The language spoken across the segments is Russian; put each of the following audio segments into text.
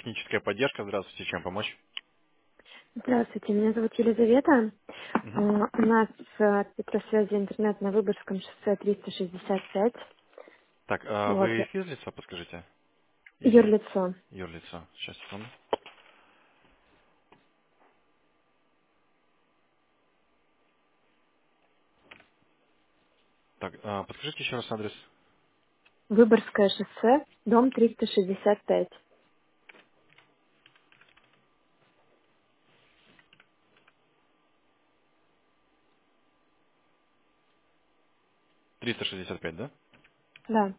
техническая поддержка. Здравствуйте, чем помочь? Здравствуйте, меня зовут Елизавета. Мгм. У нас Петросвязи интернет на Выборгском шоссе 365. Так, а Вот, вы физлица, подскажите? Или юрлицо. юрлица? Сейчас, секунду. Так, подскажите еще раз адрес. Выборгское шоссе, дом 365. 365, да? Да,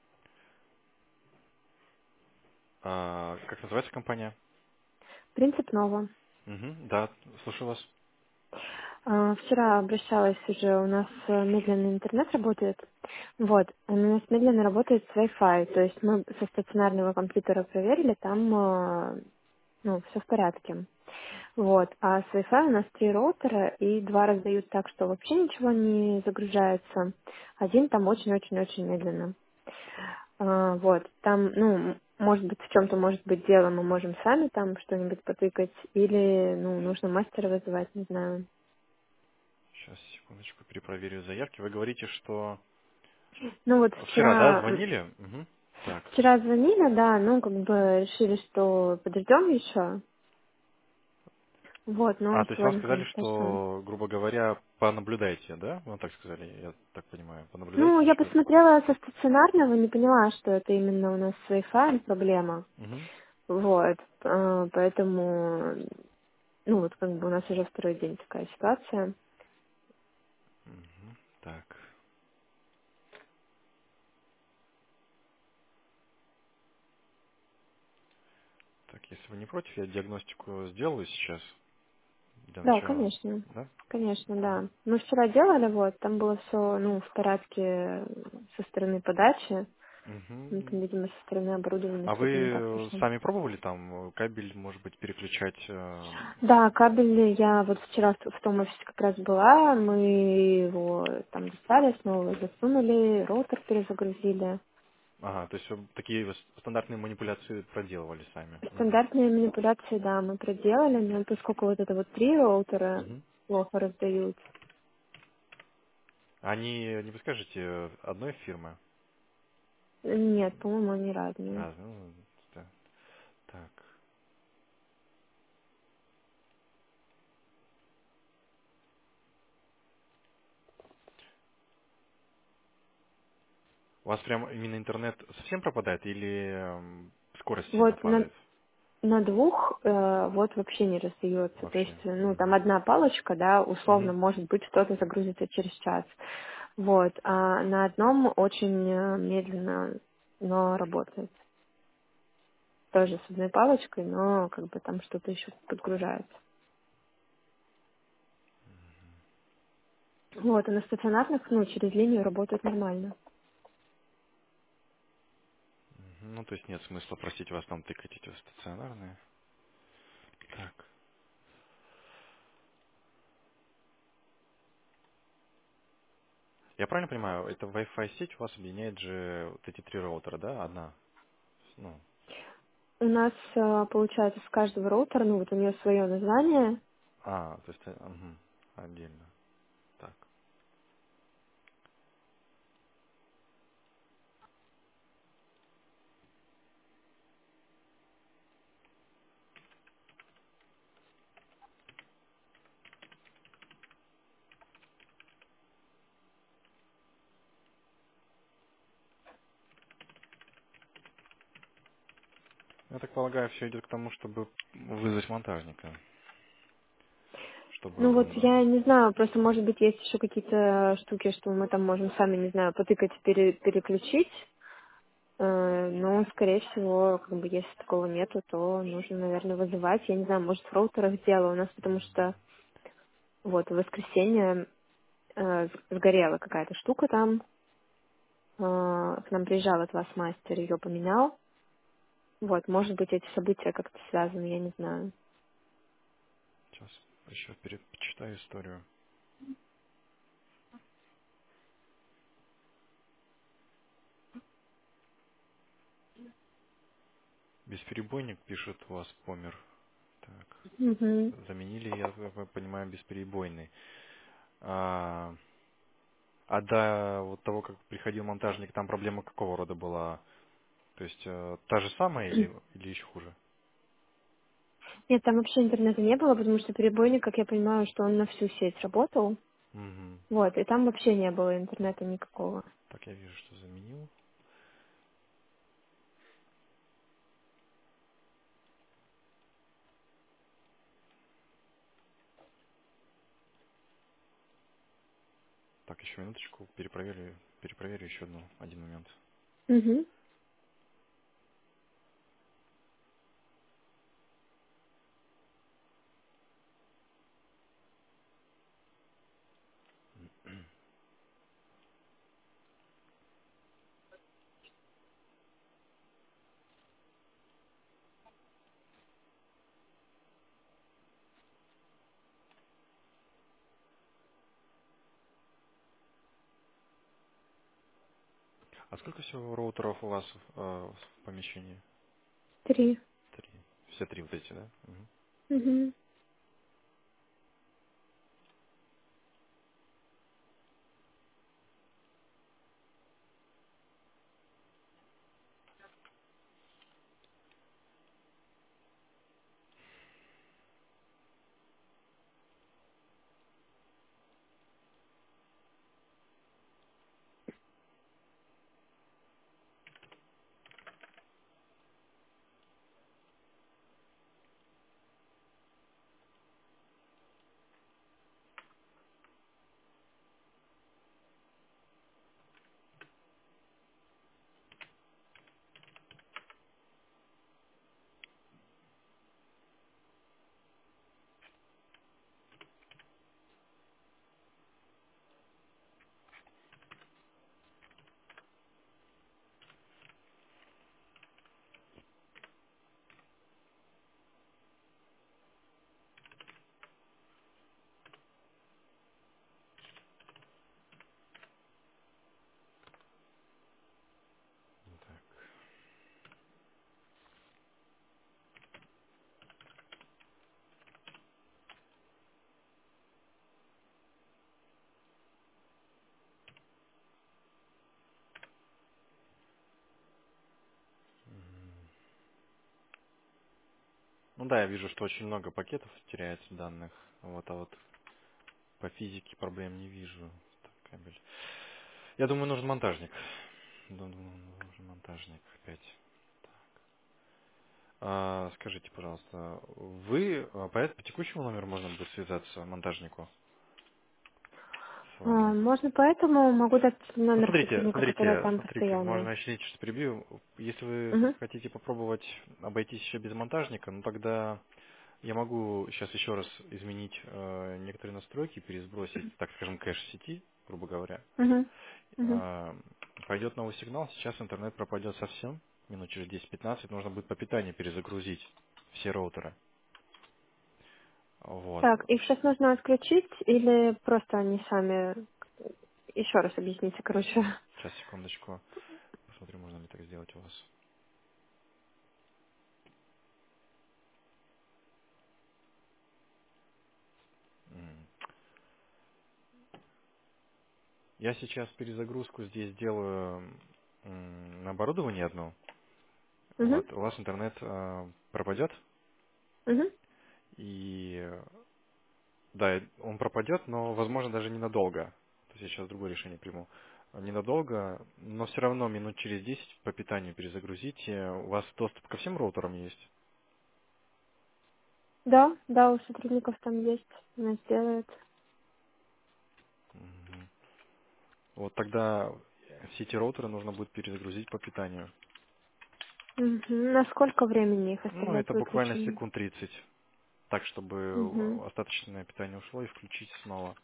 Как называется компания? принцип нового. Угу, да, слушаю вас. Вчера обращалась уже, у нас медленный интернет работает. Вот, у нас медленно работает с Wi-Fi, то есть мы со стационарного компьютера проверили, там, все в порядке. Вот. А с Wi-Fi у нас 3 роутера, и 2 раздают так, что вообще ничего не загружается. Один там очень-очень-очень медленно. Вот. Там, может быть, в чем-то может быть дело, мы можем сами там что-нибудь потыкать, или, нужно мастера вызывать, не знаю. Сейчас, секундочку, перепроверю заявки. Вы говорите, что Ну вот вчера, да, вчера, звонили? Угу. Так. вчера звонили, да, как бы решили, что подождем еще. Вот, но То есть вам сегодня, сказали, конечно, подождем. что, грубо говоря, понаблюдайте, да? Вам так сказали, я так понимаю. Понаблюдайте, Я что... посмотрела со стационарного, не поняла, что это именно у нас с Wi-Fi проблема. Угу. Вот, поэтому, вот как бы у нас уже второй день такая ситуация. Угу. Так. Так, если вы не против, я диагностику сделаю сейчас для Да, начала. конечно, Да? конечно, да. Мы вчера делали, вот, там было все, в порядке со стороны подачи, там, Мгм. видимо, со стороны оборудования А вы что-то не так пошло. сами пробовали там кабель, может быть, переключать? Да, кабель я вот вчера в том офисе как раз была, мы его там достали, снова засунули, роутер перезагрузили. Ага, то есть вы такие стандартные манипуляции проделывали сами. Мгм. Стандартные манипуляции, да, мы проделали, но поскольку вот это вот 3 роутера Мгм. плохо раздают. Они, не подскажете, одной фирмы? Нет, по-моему, они разные. Ну, да. Так. У вас прям именно интернет совсем пропадает или скорость сильно Вот падает? на двух вот вообще не раздается. То есть, Вообще. там Мгм. одна палочка, да, условно, Мгм. может быть, что-то загрузится через час. Вот, а на одном очень медленно, но работает. Тоже с одной палочкой, но как бы там что-то еще подгружается. Вот, а на стационарных, через линию работает нормально. Мгм. Ну, то есть нет смысла просить вас там тыкать эти стационарные. Так. Я правильно понимаю, это Wi-Fi сеть у вас объединяет же вот эти 3 роутера, да? Одна. Ну, У нас, получается, с каждого роутера, вот у нее свое название. то есть отдельно. Так. Я так полагаю, все идет к тому, чтобы вызвать монтажника. Чтобы Вот он... я не знаю, просто может быть есть еще какие-то штуки, что мы там можем сами, не знаю, потыкать, переключить. Но, скорее всего, как бы если такого нету, то нужно, наверное, вызывать. Я не знаю, может в роутерах дело у нас, потому что вот в воскресенье сгорела какая-то штука там. К нам приезжал от вас мастер, ее поменял. Вот, может быть, эти события как-то связаны, я не знаю. Сейчас еще почитаю историю. Бесперебойник пишет, у вас помер. Так. Угу. Заменили, я понимаю, бесперебойный. А, а до вот того, как приходил монтажник, там проблема какого рода была? То есть та же самая или еще хуже? Нет, там вообще интернета не было, потому что перебойник, как я понимаю, что он на всю сеть работал. Мгм. Вот, и там вообще не было интернета никакого. Так, я вижу, что заменил. Так, еще минуточку, перепроверю еще один момент. Угу. А сколько всего роутеров у вас в помещении? 3. 3. Все 3 вот эти, да? Мгм. Угу. Так. Ну да, я вижу, что очень много пакетов теряется данных. Вот, а вот по физике проблем не вижу. Так, кабель. Я думаю, нужен монтажник. Думаю, нужен монтажник опять. Скажите, пожалуйста, вы по текущему номеру можно будет связаться монтажнику с вами? Можно поэтому, могу дать Ну, номер смотрите, сотрудника, который смотрите, там смотрите, постоянно. можно, извините, что перебью. Если вы Угу. хотите попробовать обойтись еще без монтажника, ну тогда я могу сейчас еще раз изменить некоторые настройки, пересбросить, так скажем, кэш сети, грубо говоря. Угу. Угу. А, Пойдет новый сигнал, сейчас интернет пропадет совсем, минут через 10-15, нужно будет по питанию перезагрузить все роутеры. Вот. Так, их сейчас нужно отключить или просто они сами... Еще раз объясните, короче. Сейчас, секундочку. Посмотрю, можно ли так сделать у вас. М. Я сейчас перезагрузку здесь делаю на оборудование одно. Угу. Вот. У вас интернет пропадет, Угу. и да, он пропадет, но, возможно, даже ненадолго. То есть я сейчас другое решение приму. Ненадолго, но все равно минут через 10 по питанию перезагрузите. У вас доступ ко всем роутерам есть? Да, да, у сотрудников там есть. Она сделает. Мгм. Вот тогда все эти роутеры нужно будет перезагрузить по питанию. Угу. На сколько времени их Ну, оставлять это буквально выключенными? секунд 30, так, Угу. чтобы остаточное питание ушло и включить снова.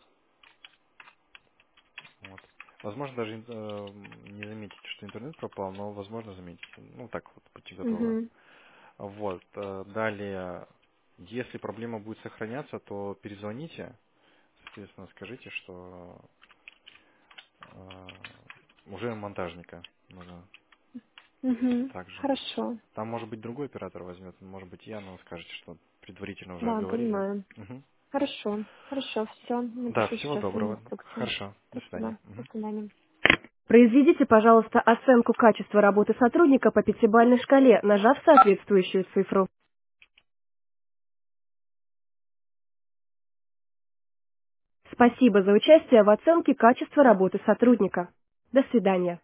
Вот. Возможно, даже не заметите, что интернет пропал, но возможно заметите. Ну, так вот, будьте готовы. Угу. Вот. Далее, если проблема будет сохраняться, то перезвоните, соответственно, скажите, что уже монтажника нужно. также. Хорошо. Там, может быть, другой оператор возьмет, может быть, я, но скажете, что предварительно уже Да, оговорили. понимаю. Мгм. Хорошо. Хорошо, все. Да, Напишу всего сейчас доброго. инструкцию. Хорошо, до свидания. Спасибо. До Мгм. свидания. Произведите, пожалуйста, оценку качества работы сотрудника по пятибалльной шкале, нажав соответствующую цифру. Спасибо за участие в оценке качества работы сотрудника. До свидания.